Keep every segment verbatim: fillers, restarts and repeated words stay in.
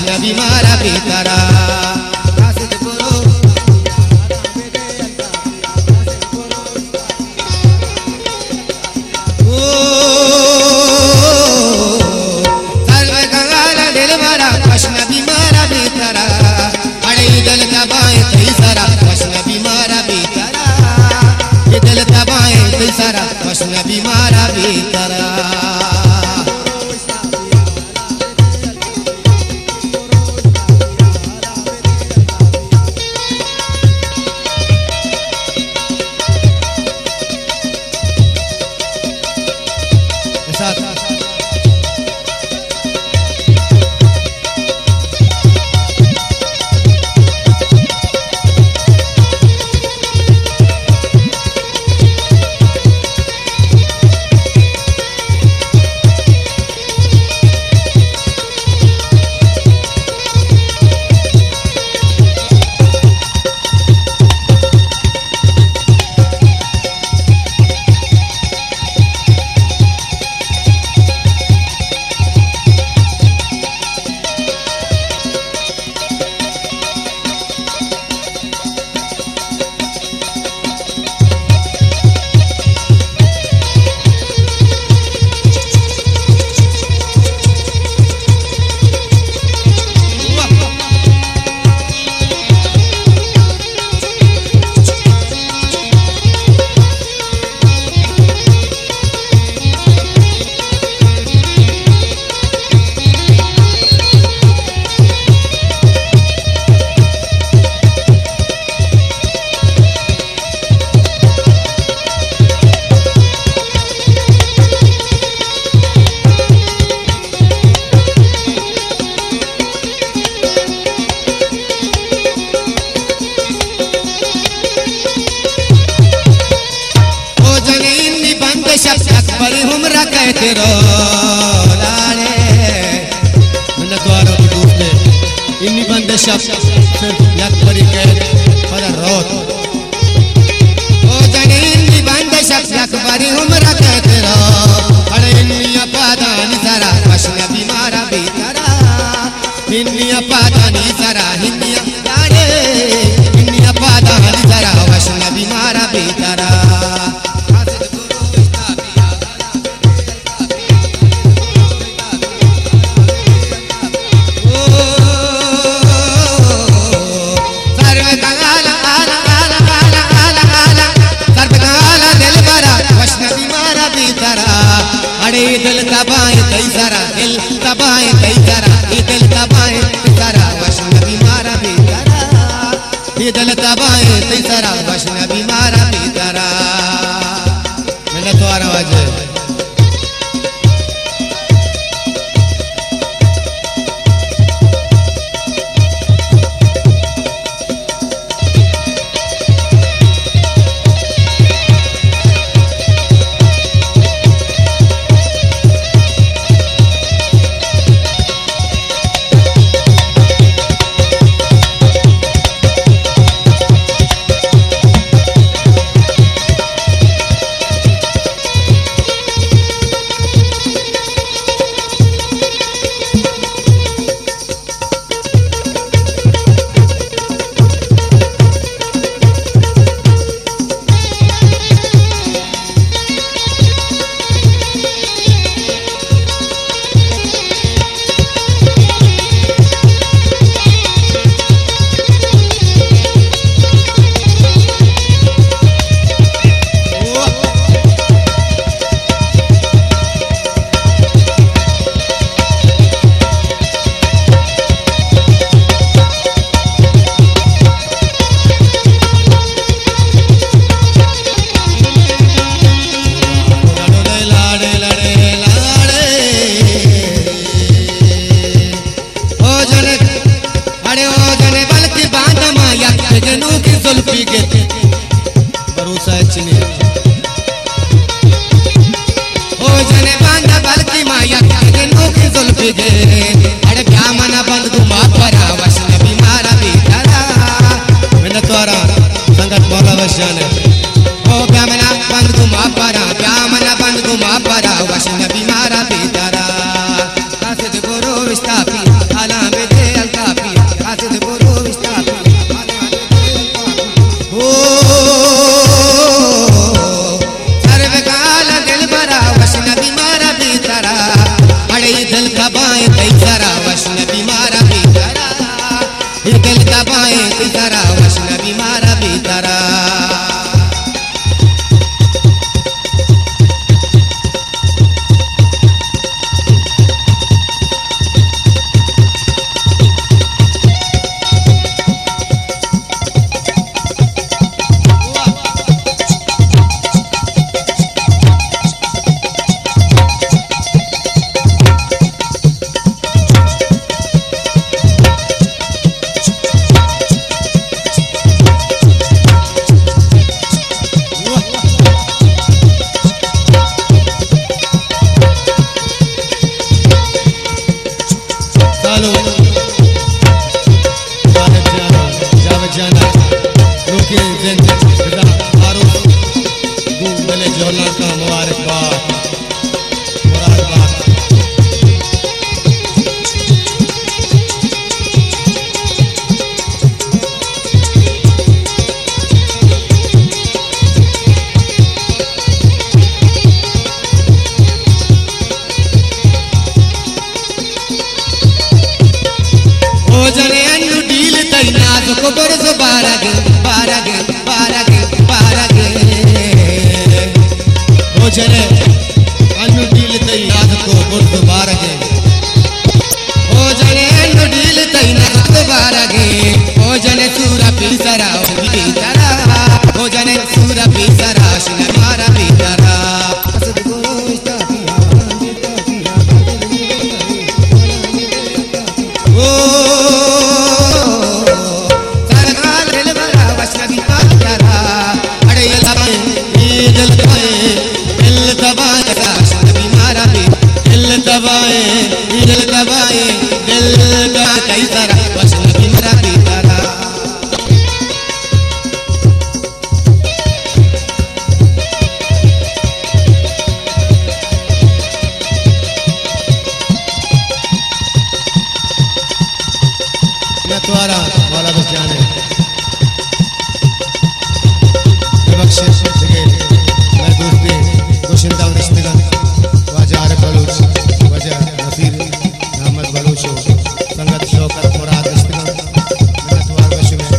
वैष्णवी मारा बेतारा वैष्णवी मारा बेतारा कहते रो लाड़े मन द्वारा दूसरे इन्हीं बंदे शब्द याद परी के पर रोत ओ जाने इन्हीं बंदे शब्द याद परी उम्र कहते रो अरे इन्हीं पादानी सारा वैष्णवी मारा बेतारा इन्हीं पादानी सारा इन्हीं लाड़े इन्हीं पादानी सारा वैष्णवी मारा बेतारा दिल तबाए कई सारा दिल तबाए कई सारा ये दिल तबाए कई सारा वैष्णवी मारा बेतारा ये दिल तबाए कई सारा वैष्णवी मारा बेतारा मैंने तो आवाज अरे क्या मना बंद घुमा परा वैष्णवी मारा बेतारा मैंने द्वारा संगत बोला वैश्यान ओ क्या मना बंद घुमा परा क्या मना बंद घुमा परा वैष्णवी मारा बेतारा गुरु विस्थापी आला में दे को बरस बारगे बारगे बारगे बारगे हो जने अनुडील तई नाथ को बरस बारगे हो जने अनुडील तई नाथ को बारगे हो जने सूरा पीसरा पीसरा हो जने सूरा पीसरा शिन मारा पीसरा दबाए दिल दबाए दिल का कई सारा बस नबी मरा पीतारा मैं तुम्हारा वाला बस जाने बख्शे सके मैं दोस्ती गोशिंदा रिश्तेदार वाजार बलूच नसीर मोहम्मद बलूचो संगत शौकत मुराद इस्तेमाल मिन्नतवार बशु में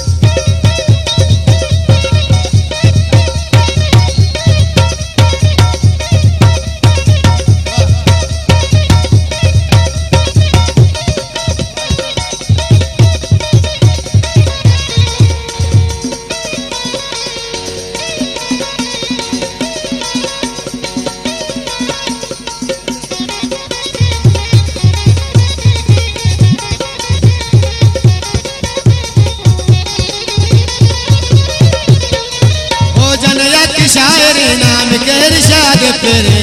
शायरी नाम के इरशाद फिरे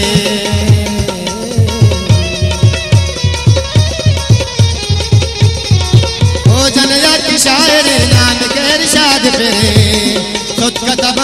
ओ जनया की शायरी नाम के इरशाद फिरे खुद का